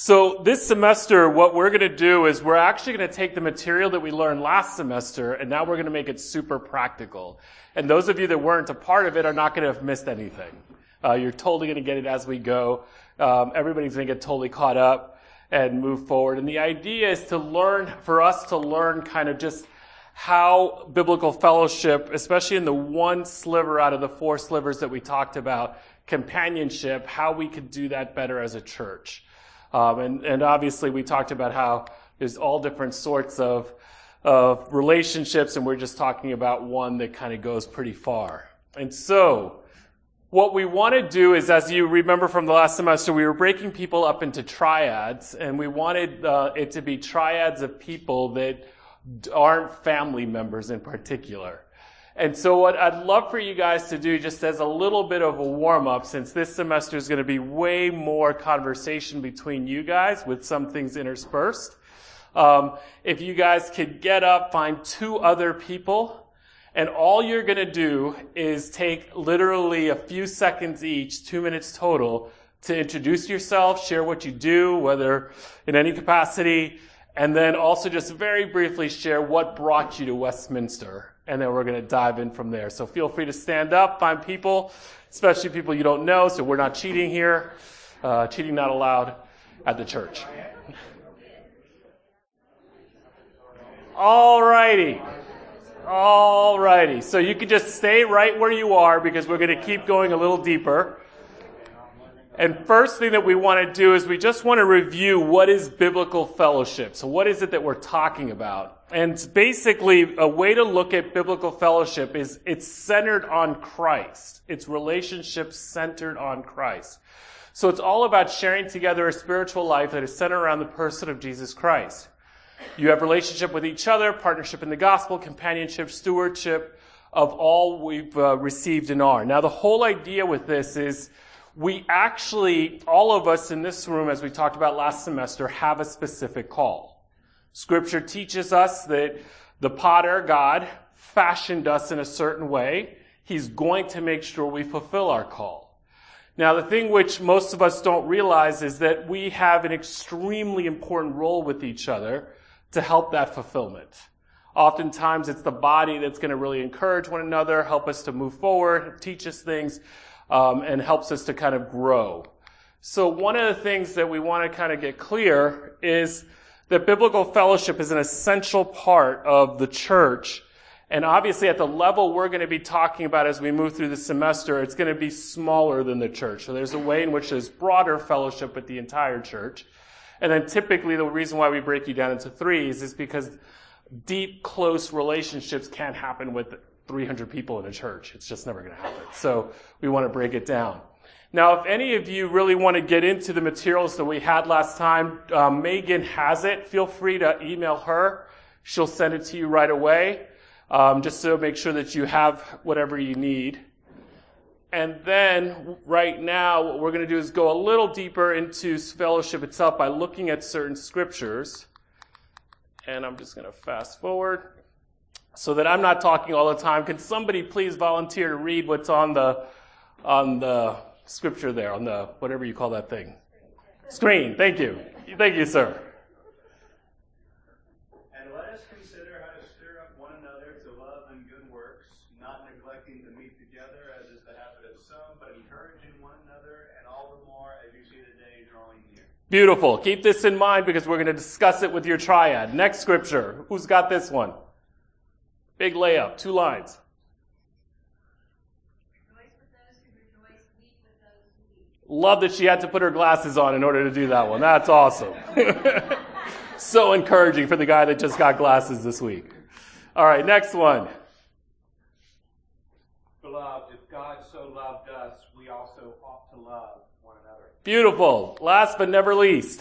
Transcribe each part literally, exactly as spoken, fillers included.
So this semester, what we're going to do is we're actually going to take the material that we learned last semester, and now we're going to make it super practical. And those of you that weren't a part of it are not going to have missed anything. Uh, you're totally going to get it as we go. Um, everybody's going to get totally caught up and move forward. And the idea is to learn, for us to learn kind of just how biblical fellowship, especially in the one sliver out of the four slivers that we talked about, companionship, how we could do that better as a church. Um, and, and obviously we talked about how there's all different sorts of, of relationships, and we're just talking about one that kind of goes pretty far. And so, what we want to do is, as you remember from the last semester, we were breaking people up into triads, and we wanted uh, it to be triads of people that aren't family members in particular. And so what I'd love for you guys to do, just as a little bit of a warm-up, since this semester is going to be way more conversation between you guys with some things interspersed, um, if you guys could get up, find two other people, and all you're going to do is take literally a few seconds each, two minutes total, to introduce yourself, share what you do, whether in any capacity, and then also just very briefly share what brought you to Westminster. And then we're going to dive in from there. So feel free to stand up, find people, especially people you don't know, so we're not cheating here. Uh, cheating not allowed at the church. All righty. All righty. So you can just stay right where you are because we're going to keep going a little deeper. And first thing that we want to do is we just want to review what is biblical fellowship. So what is it that we're talking about? And basically, a way to look at biblical fellowship is it's centered on Christ. It's relationships centered on Christ. So it's all about sharing together a spiritual life that is centered around the person of Jesus Christ. You have relationship with each other, partnership in the gospel, companionship, stewardship of all we've uh, received and are. Now, the whole idea with this is we actually, all of us in this room, as we talked about last semester, have a specific call. Scripture teaches us that the potter, God, fashioned us in a certain way. He's going to make sure we fulfill our call. Now, the thing which most of us don't realize is that we have an extremely important role with each other to help that fulfillment. Oftentimes, it's the body that's going to really encourage one another, help us to move forward, teach us things, um, and helps us to kind of grow. So one of the things that we want to kind of get clear is that biblical fellowship is an essential part of the church. And obviously at the level we're going to be talking about as we move through the semester, it's going to be smaller than the church. So there's a way in which there's broader fellowship with the entire church. And then typically the reason why we break you down into threes is because deep, close relationships can't happen with three hundred people in a church. It's just never going to happen. So we want to break it down. Now, if any of you really want to get into the materials that we had last time, um, Megan has it. Feel free to email her. She'll send it to you right away, um, just to make sure that you have whatever you need. And then, right now, what we're going to do is go a little deeper into fellowship itself by looking at certain scriptures. And I'm just going to fast forward so that I'm not talking all the time. Can somebody please volunteer to read what's on the on the scripture there, on the, whatever you call that thing? Screen. Thank you. Thank you, sir. And let us consider how to stir up one another to love and good works, not neglecting to meet together as is the habit of some, but encouraging one another, and all the more as you see the day drawing near. Beautiful. Keep this in mind because we're going to discuss it with your triad. Next scripture. Who's got this one? Big layup. Two lines. Love that she had to put her glasses on in order to do that one. That's awesome. So encouraging for the guy that just got glasses this week. All right, next one. Beloved, if God so loved us, we also ought to love one another. Beautiful. Last but never least.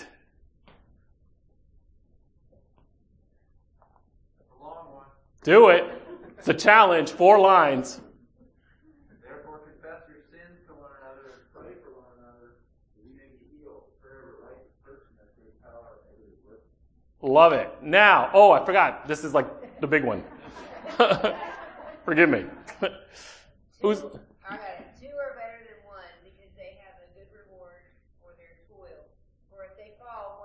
That's a long one. Do it. It's a challenge. Four lines. Therefore confess your sins to one another and pray for one another, that you may be healed. Prayer of a righteous person has great power over his work. Love it. Now, oh, I forgot. This is like the big one. Forgive me. Who's? All right. Two are better than one because they have a good reward for their toil. For if they fall,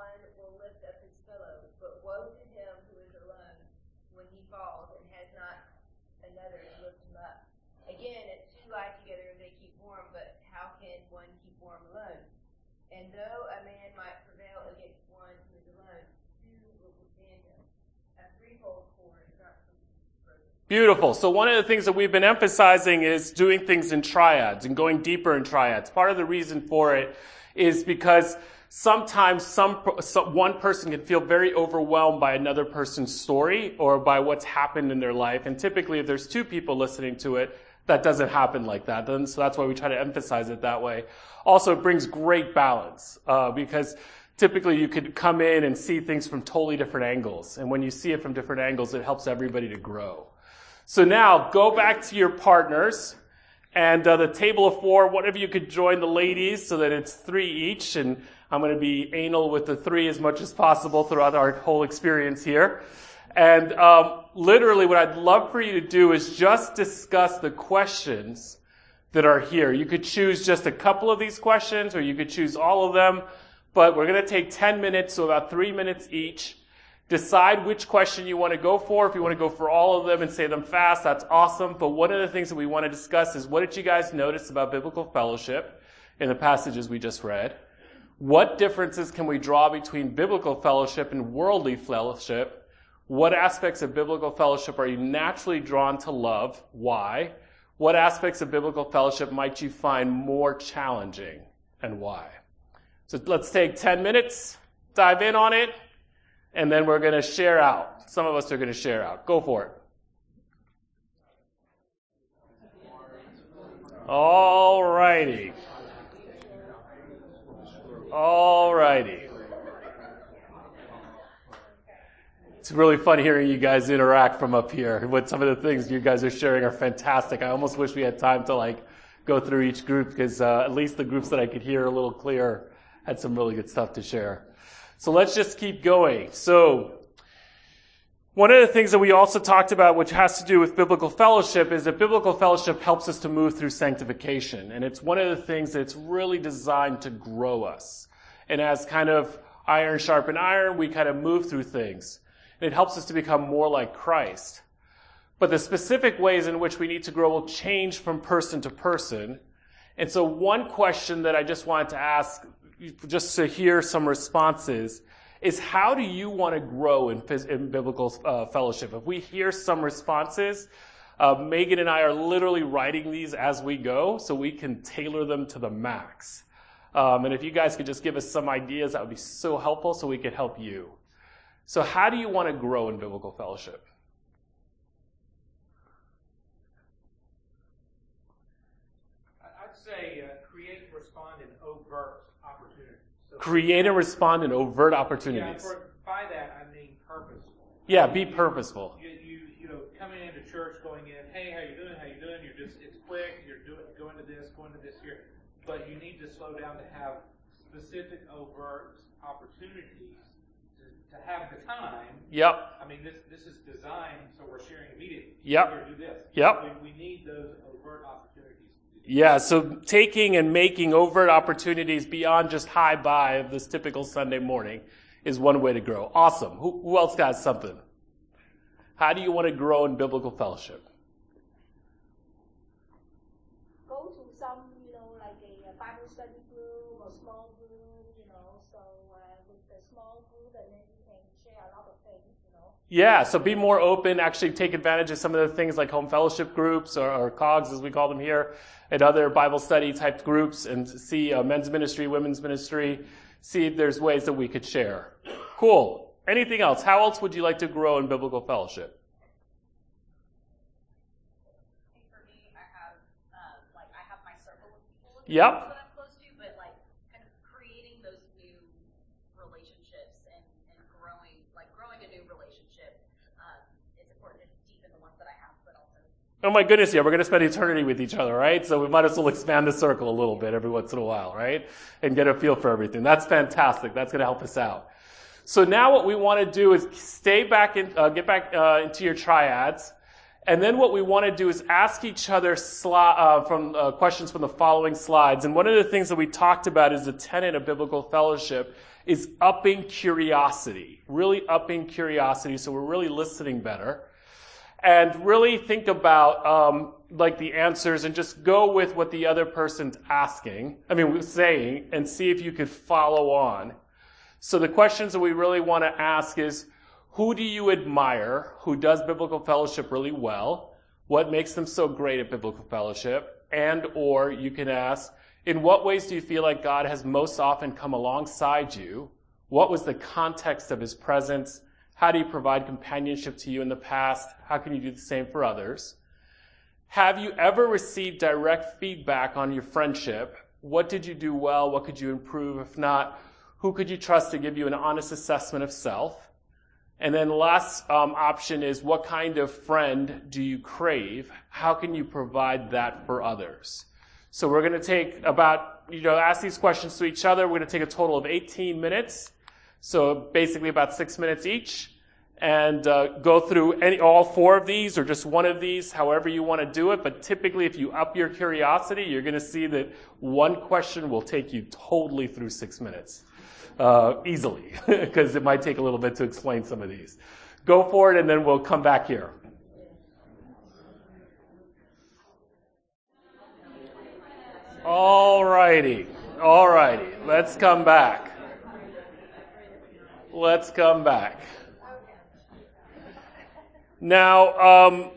And though a man might prevail against one who is alone, two will withstand him. A threefold cord is not broken. Beautiful. So one of the things that we've been emphasizing is doing things in triads and going deeper in triads. Part of the reason for it is because sometimes some, some one person can feel very overwhelmed by another person's story or by what's happened in their life. And typically, if there's two people listening to it, that doesn't happen like that. And so that's why we try to emphasize it that way. Also, it brings great balance uh, because typically you could come in and see things from totally different angles. And when you see it from different angles, it helps everybody to grow. So now, go back to your partners. And uh, the table of four, one of you could join the ladies so that it's three each. And I'm going to be anal with the three as much as possible throughout our whole experience here. And um, literally what I'd love for you to do is just discuss the questions that are here. You could choose just a couple of these questions or you could choose all of them. But we're going to take ten minutes, so about three minutes each. Decide which question you want to go for. If you want to go for all of them and say them fast, that's awesome. But one of the things that we want to discuss is what did you guys notice about biblical fellowship in the passages we just read? What differences can we draw between biblical fellowship and worldly fellowship? What aspects of biblical fellowship are you naturally drawn to love? Why? What aspects of biblical fellowship might you find more challenging and why? So let's take ten minutes, dive in on it, and then we're going to share out. Some of us are going to share out. Go for it. All righty. All righty. It's really fun hearing you guys interact from up here. What some of the things you guys are sharing are fantastic. I almost wish we had time to like go through each group because uh, at least the groups that I could hear a little clearer had some really good stuff to share. So let's just keep going. So one of the things that we also talked about, which has to do with biblical fellowship, is that biblical fellowship helps us to move through sanctification. And it's one of the things that's really designed to grow us. And as kind of iron sharpen iron, we kind of move through things. And it helps us to become more like Christ. But the specific ways in which we need to grow will change from person to person. And so one question that I just wanted to ask, just to hear some responses, is how do you want to grow in, in biblical uh, fellowship? If we hear some responses, uh, Megan and I are literally writing these as we go so we can tailor them to the max. Um, and if you guys could just give us some ideas, that would be so helpful so we could help you. So how do you want to grow in biblical fellowship? I'd say uh, create and respond in overt opportunities. So Create and respond in overt opportunities. Yeah, for, by that I mean purposeful. Yeah, be purposeful. You, you, you know, coming into church, going in, hey, how you doing? How you doing? You're just, it's quick. You're doing, going to this, going to this here. But you need to slow down to have specific overt opportunities to, to have the time. Yep. I mean, this this is designed so we're sharing immediately. Yep. Here, do this. Yep. We, we need those overt opportunities. Yeah, so taking and making overt opportunities beyond just hi bye of this typical Sunday morning is one way to grow. Awesome. Who, who else got something? How do you want to grow in biblical fellowship? Go to some, you know, like a Bible study group or small group, you know, so uh, with the small group and then you can share a lot of things, you know. Yeah, so be more open, actually take advantage of some of the things like home fellowship groups or, or COGS as we call them here, and other Bible study type groups, and see uh, men's ministry, women's ministry, see if there's ways that we could share. Cool. Anything else? How else would you like to grow in biblical fellowship? I think for me, I have, um, like, I have my circle of people Yep. that I'm close to, but, like, kind of creating those new relationships and, and growing, like, growing a new relationship um, is important to deepen the ones that I have, but also. Oh my goodness, yeah, we're going to spend eternity with each other, right? So we might as well expand the circle a little bit every once in a while, right? And get a feel for everything. That's fantastic. That's going to help us out. So now what we want to do is stay back in, uh, get back uh, into your triads. And then what we want to do is ask each other sli- uh, from uh, questions from the following slides. And one of the things that we talked about is the tenet of biblical fellowship is upping curiosity, really upping curiosity, so we're really listening better. and really think about um, like the answers and just go with what the other person's asking, I mean, saying, and see if you could follow on. So the questions that we really want to ask is, who do you admire who does biblical fellowship really well? What makes them so great at biblical fellowship? And or you can ask, in what ways do you feel like God has most often come alongside you? What was the context of his presence? How do you provide companionship to you in the past? How can you do the same for others? Have you ever received direct feedback on your friendship? What did you do well? What could you improve? If not, who could you trust to give you an honest assessment of self? And then the last um, option is, what kind of friend do you crave? How can you provide that for others? So we're going to take about, you know, ask these questions to each other. We're going to take a total of eighteen minutes. So basically about six minutes each. And uh, go through any all four of these or just one of these, however you want to do it. But typically, if you up your curiosity, you're going to see that one question will take you totally through six minutes. Uh, easily, because it might take a little bit to explain some of these. Go for it, and then we'll come back here. All righty. All righty. Let's come back. Let's come back. Now, um,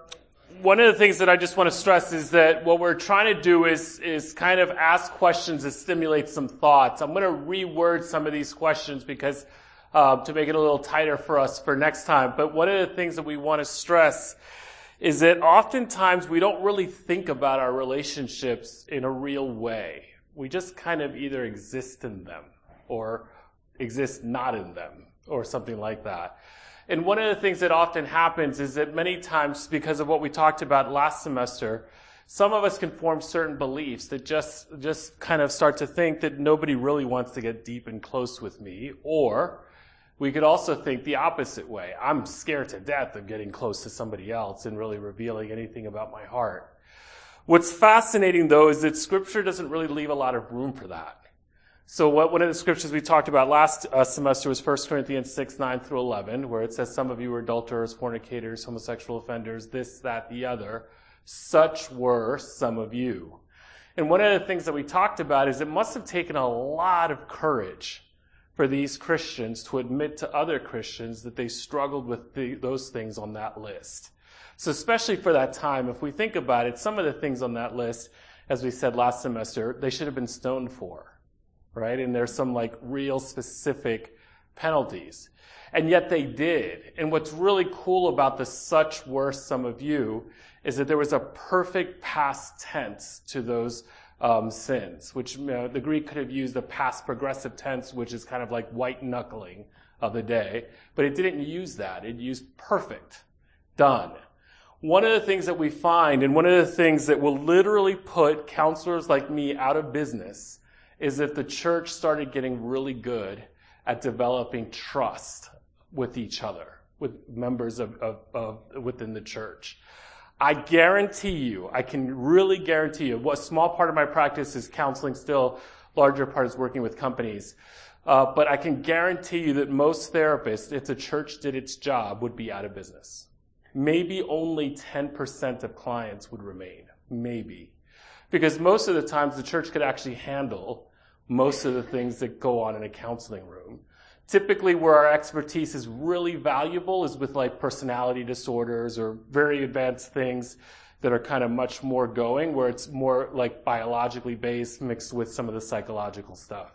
one of the things that I just want to stress is that what we're trying to do is, is kind of ask questions that stimulate some thoughts. I'm going to reword some of these questions because uh, to make it a little tighter for us for next time. But one of the things that we want to stress is that oftentimes we don't really think about our relationships in a real way. We just kind of either exist in them or exist not in them or something like that. And one of the things that often happens is that many times, because of what we talked about last semester, some of us can form certain beliefs that just, just kind of start to think that nobody really wants to get deep and close with me. Or we could also think the opposite way. I'm scared to death of getting close to somebody else and really revealing anything about my heart. What's fascinating, though, is that Scripture doesn't really leave a lot of room for that. So what, one of the scriptures we talked about last uh, semester was First Corinthians six, nine through eleven, where it says, some of you were adulterers, fornicators, homosexual offenders, this, that, the other. Such were some of you. And one of the things that we talked about is it must have taken a lot of courage for these Christians to admit to other Christians that they struggled with the, those things on that list. So especially for that time, if we think about it, some of the things on that list, as we said last semester, they should have been stoned for. Right? And there's some like real specific penalties. And yet they did. And what's really cool about the such were some of you is that there was a perfect past tense to those um, sins, which you know, the Greek could have used the past progressive tense, which is kind of like white knuckling of the day. But it didn't use that. It used perfect. Done. One of the things that we find, and one of the things that will literally put counselors like me out of business, is that the church started getting really good at developing trust with each other, with members of, of, of within the church. I guarantee you, I can really guarantee you, what small part of my practice is counseling still, larger part is working with companies. Uh, but I can guarantee you that most therapists, if the church did its job, would be out of business. Maybe only ten percent of clients would remain. Maybe. Because most of the times the church could actually handle most of the things that go on in a counseling room. Typically where our expertise is really valuable is with like personality disorders or very advanced things that are kind of much more going, where it's more like biologically based mixed with some of the psychological stuff.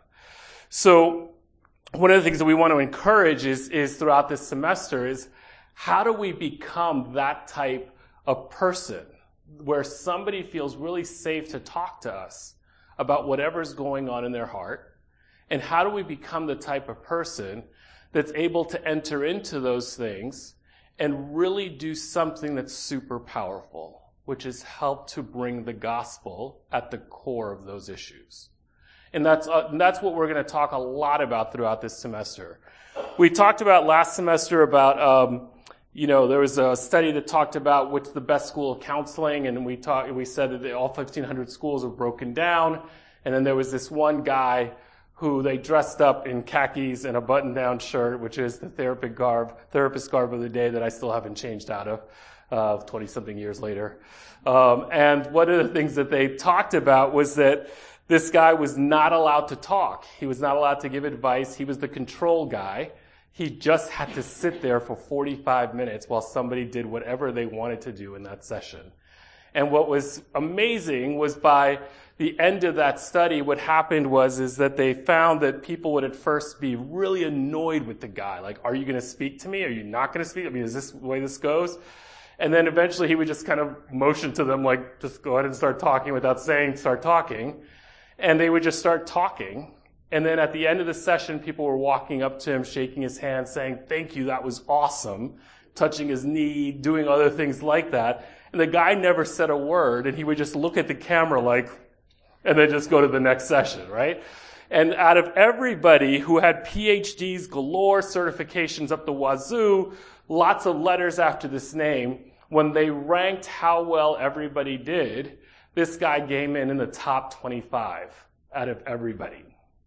So one of the things that we want to encourage is, is throughout this semester is how do we become that type of person where somebody feels really safe to talk to us about whatever's going on in their heart, and how do we become the type of person that's able to enter into those things and really do something that's super powerful, which is help to bring the gospel at the core of those issues. And that's uh, and that's what we're going to talk a lot about throughout this semester. We talked about last semester about um, You know, there was a study that talked about what's the best school of counseling, and we talked, we said that all fifteen hundred schools were broken down, and then there was this one guy who they dressed up in khakis and a button-down shirt, which is the therapist garb, therapist garb of the day that I still haven't changed out of, uh, twenty-something years later. Um, and one of the things that they talked about was that this guy was not allowed to talk. He was not allowed to give advice. He was the control guy. He just had to sit there for forty-five minutes while somebody did whatever they wanted to do in that session. And what was amazing was by the end of that study, what happened was is that they found that people would at first be really annoyed with the guy. Like, are you going to speak to me? Are you not going to speak? I mean, is this the way this goes? And then eventually he would just kind of motion to them, like, just go ahead and start talking without saying, start talking. And they would just start talking. And then at the end of the session, people were walking up to him, shaking his hand, saying, thank you, that was awesome, touching his knee, doing other things like that. And the guy never said a word, and he would just look at the camera like, and then just go to the next session, right? And out of everybody who had P H Ds galore, certifications up the wazoo, lots of letters after this name, when they ranked how well everybody did, this guy came in in the top twenty-five out of everybody.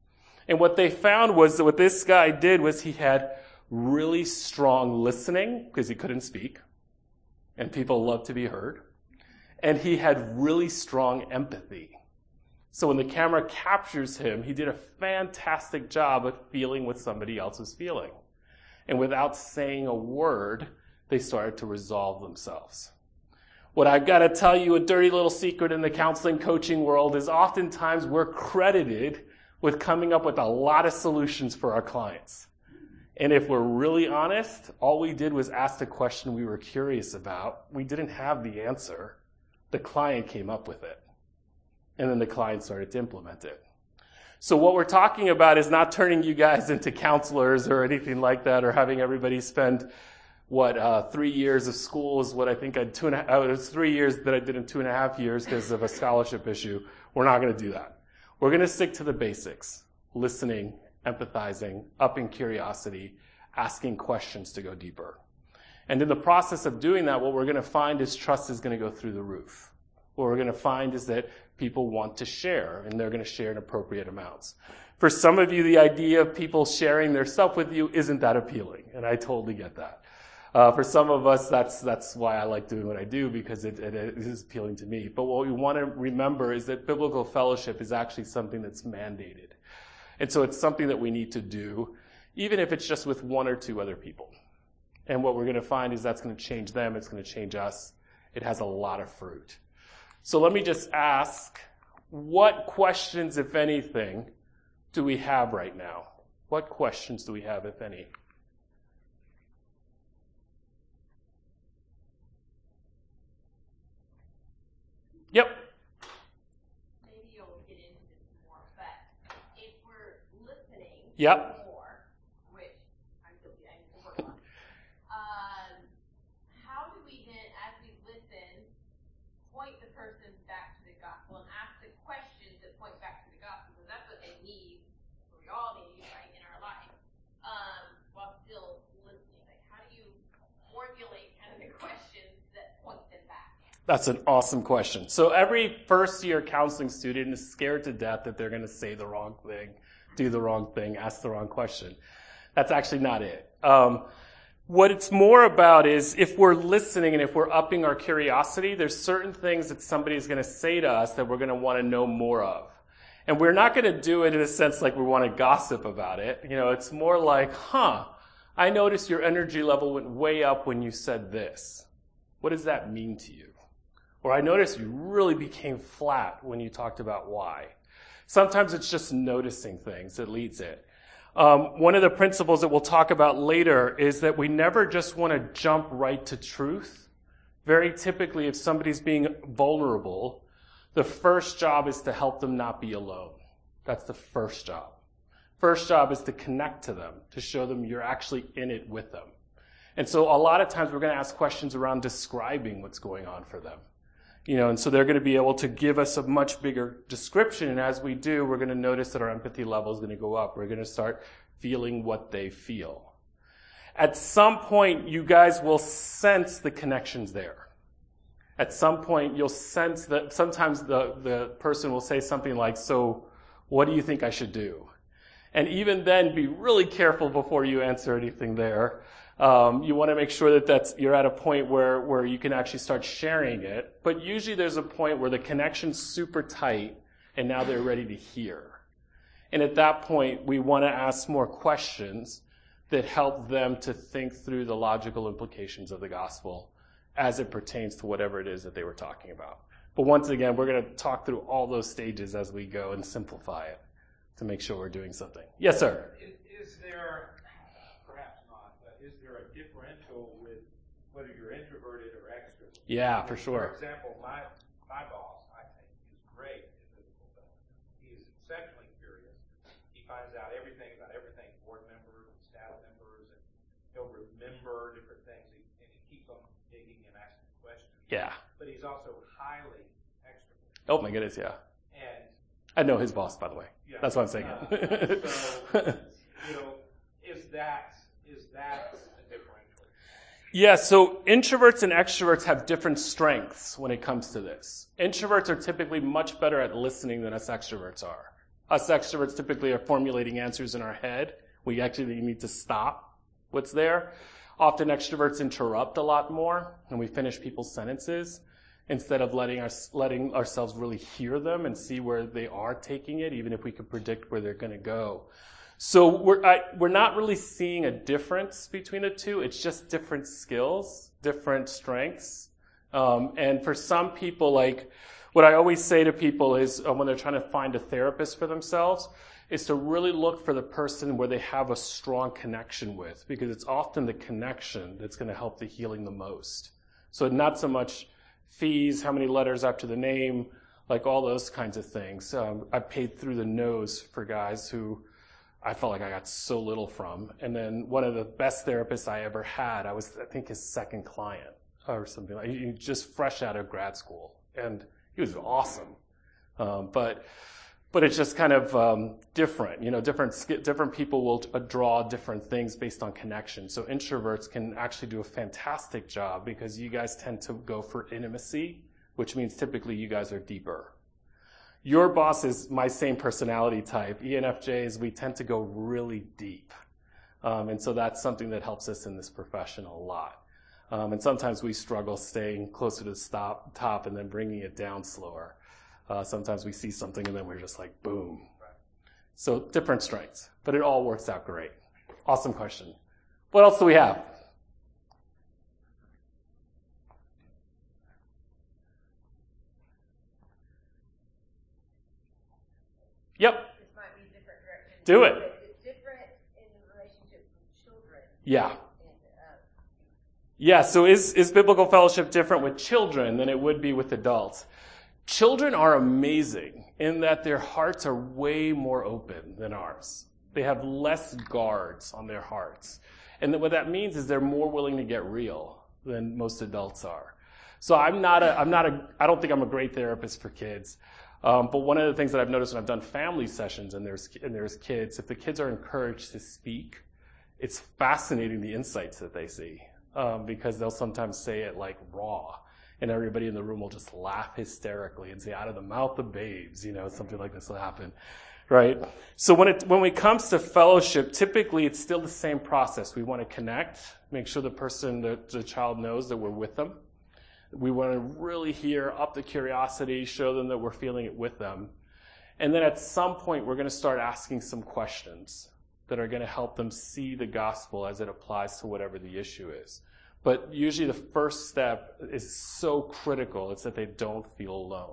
And what they found was that what this guy did was he had really strong listening, because he couldn't speak, and people love to be heard. And he had really strong empathy. So when the camera captures him, he did a fantastic job of feeling what somebody else was feeling. And without saying a word, they started to resolve themselves. What I've got to tell you, a dirty little secret in the counseling coaching world is oftentimes we're credited with coming up with a lot of solutions for our clients. And if we're really honest, all we did was ask the question we were curious about. We didn't have the answer. The client came up with it. And then the client started to implement it. So what we're talking about is not turning you guys into counselors or anything like that, or having everybody spend, what, uh, three years of school is what I think I two and a half, uh, it was three years that I did in two and a half years because of a scholarship issue. We're not going to do that. We're going to stick to the basics: listening, empathizing, upping curiosity, asking questions to go deeper. And in the process of doing that, what we're going to find is trust is going to go through the roof. What we're going to find is that people want to share, and they're going to share in appropriate amounts. For some of you, the idea of people sharing their stuff with you isn't that appealing, and I totally get that. Uh, for some of us, that's that's why I like doing what I do, because it, it, it is appealing to me. But what we want to remember is that biblical fellowship is actually something that's mandated. And so it's something that we need to do, even if it's just with one or two other people. And what we're going to find is that's going to change them, it's going to change us. It has a lot of fruit. So let me just ask, what questions, if anything, do we have right now? What questions do we have, if any? Yep. Maybe you'll get into this more, but if we're listening Yep. more, which I'm guilty, I need to work on, um, how do we then, as we listen, point the person back to the gospel and ask the questions that point back to the gospel, because that's what they need, what we all need, right, in our life, um, while still listening. Like, how do you formulate kind of the questions that point them back? That's an awesome question. So every first-year counseling student is scared to death that they're going to say the wrong thing, do the wrong thing, ask the wrong question. That's actually not it. Um, what it's more about is if we're listening and if we're upping our curiosity, there's certain things that somebody's going to say to us that we're going to want to know more of. And we're not going to do it in a sense like we want to gossip about it. You know, it's more like, huh, I noticed your energy level went way up when you said this. What does that mean to you? Or I noticed you really became flat when you talked about why. Sometimes it's just noticing things that leads it. Um, one of the principles that we'll talk about later is that we never just want to jump right to truth. Very typically, if somebody's being vulnerable, the first job is to help them not be alone. That's the first job. First job is to connect to them, to show them you're actually in it with them. And so a lot of times we're going to ask questions around describing what's going on for them. You know, and so they're going to be able to give us a much bigger description. And as we do, we're going to notice that our empathy level is going to go up. We're going to start feeling what they feel. At some point, you guys will sense the connections there. At some point, you'll sense that sometimes the, the person will say something like, so what do you think I should do? And even then, be really careful before you answer anything there. Um, you want to make sure that that's, you're at a point where, where you can actually start sharing it. But usually there's a point where the connection's super tight and now they're ready to hear. And at that point, we want to ask more questions that help them to think through the logical implications of the gospel as it pertains to whatever it is that they were talking about. But once again, we're going to talk through all those stages as we go and simplify it to make sure we're doing something. Yes, sir? Is, is there, perhaps not, but is there a differential with whether you're introverted or extroverted? Yeah, for sure. For example, my, my boss, I think, is great at physical things. He's exceptionally curious. He finds out everything about everything, board members and staff members, and he'll remember different things, and he keeps on digging and asking questions. Yeah. But he's also highly extroverted. Oh my goodness, yeah. And I know his boss, by the way. yeah, That's why I'm saying uh, it. so, you know, is that is that a differential? Yeah, so introverts and extroverts have different strengths when it comes to this. Introverts are typically much better at listening than us extroverts are. Us extroverts typically are formulating answers in our head. We actually need to stop what's there. Often extroverts interrupt a lot more, and we finish people's sentences instead of letting, our, letting ourselves really hear them and see where they are taking it, even if we could predict where they're going to go. So we're, I, we're not really seeing a difference between the two. It's just different skills, different strengths. Um, and for some people, like what I always say to people is uh, when they're trying to find a therapist for themselves, is to really look for the person where they have a strong connection with, because it's often the connection that's going to help the healing the most. So not so much fees, how many letters after the name, like all those kinds of things. Um, I paid through the nose for guys who I felt like I got so little from. And then one of the best therapists I ever had, I was, I think, his second client or something like that, just fresh out of grad school. And he was awesome. Um, but but it's just kind of um, different. You know, different different people will draw different things based on connection. So introverts can actually do a fantastic job because you guys tend to go for intimacy, which means typically you guys are deeper. Your boss is my same personality type. E N F Js, we tend to go really deep. Um, and so that's something that helps us in this profession a lot. Um, and sometimes we struggle staying closer to the stop, top and then bringing it down slower. Uh, sometimes we see something and then we're just like, boom. So different strengths, but it all works out great. Awesome question. What else do we have? Yep. This might be a different direction. Do it. But it's different in relationship with children. Yeah. And, uh, Yeah, so is, is biblical fellowship different with children than it would be with adults? Children are amazing in that their hearts are way more open than ours. They have less guards on their hearts. And what that means is they're more willing to get real than most adults are. So I'm not a, I'm not a, I don't think I'm a great therapist for kids. Um, but one of the things that I've noticed when I've done family sessions and there's, and there's kids, if the kids are encouraged to speak, it's fascinating the insights that they see. Um, because they'll sometimes say it like raw. And everybody in the room will just laugh hysterically and say, out of the mouth of babes, you know, something like this will happen, right? So when it when it comes to fellowship, typically it's still the same process. We want to connect, make sure the person, the, the child knows that we're with them. We want to really hear up the curiosity, show them that we're feeling it with them. And then at some point, we're going to start asking some questions that are going to help them see the gospel as it applies to whatever the issue is. But usually the first step is so critical, it's that they don't feel alone.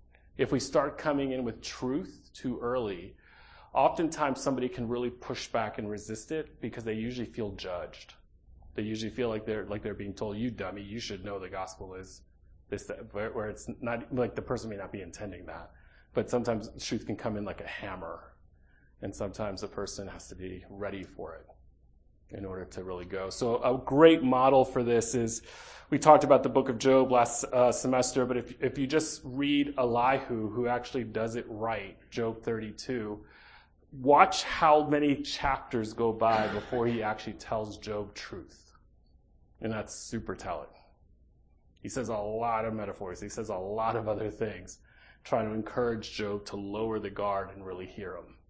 If we start coming in with truth too early, oftentimes somebody can really push back and resist it because they usually feel judged. They usually feel like they're like they're being told, you dummy, you should know the gospel is this, that, where it's not, like the person may not be intending that. But sometimes truth can come in like a hammer. And sometimes the person has to be ready for it in order to really go. So a great model for this is, we talked about the book of Job last uh, semester, but if if you just read Elihu, who actually does it right, Job thirty-two, watch how many chapters go by before he actually tells Job truth. And that's super telling. He says a lot of metaphors. He says a lot of other things, trying to encourage Job to lower the guard and really hear him.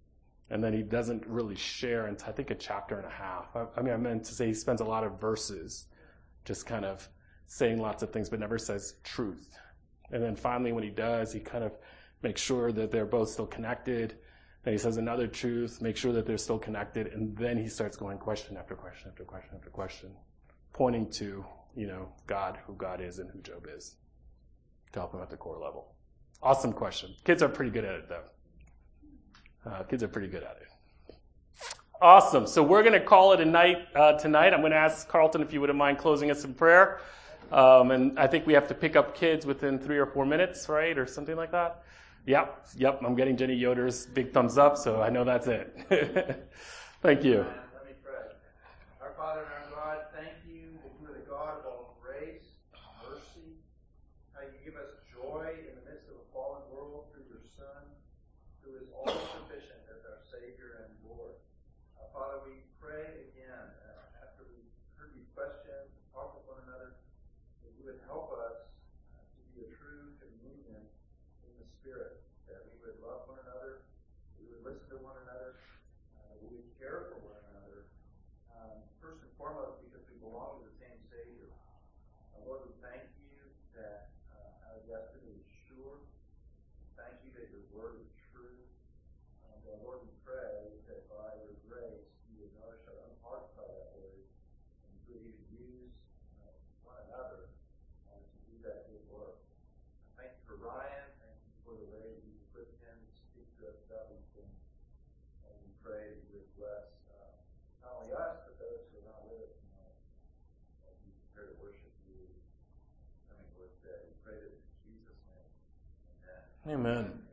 And then he doesn't really share until, I think, a chapter and a half. I, I mean, I meant to say he spends a lot of verses just kind of saying lots of things, but never says truth. And then finally, when he does, he kind of makes sure that they're both still connected. Then he says another truth, make sure that they're still connected. And then he starts going question after question after question after question, pointing to, you know, God, who God is and who Job is, to help him at the core level. Awesome question. Kids are pretty good at it, though. Uh, kids are pretty good at it. Awesome. So we're going to call it a night uh, tonight. I'm going to ask Carlton if you wouldn't mind closing us in prayer. Um, and I think we have to pick up kids within three or four minutes, right? Or something like that. Yep. Yep. I'm getting Jenny Yoder's big thumbs up, so I know that's it. Thank you. Let me pray. Our Father and our God, thank you that you are the God of all grace, mercy, how you give us joy in the midst of a fallen world through your Son, who is all sufficient as our Savior and Lord. Uh, Father, we pray again, uh, after we heard these questions, talk with one another, that you would help us uh, to be a true communion in the Spirit, that we would love one another, we would listen to one another, uh, we would care for one another, um, first and foremost because we belong to the same Savior. Uh, Lord, we thank you that uh, our destiny is sure. Thank you that your word is true. And uh, Lord, we pray that by your grace you would nourish our own hearts by that word, and you would even use uh, one another uh, to do that good work. Thank you for Ryan. Thank you for the way that you equipped him to speak to us about these things. And we pray that you would bless uh, not only us, but those who are not with us tonight as we prepare to worship you coming Lord's Day. We pray this in Jesus' name. Amen. Amen.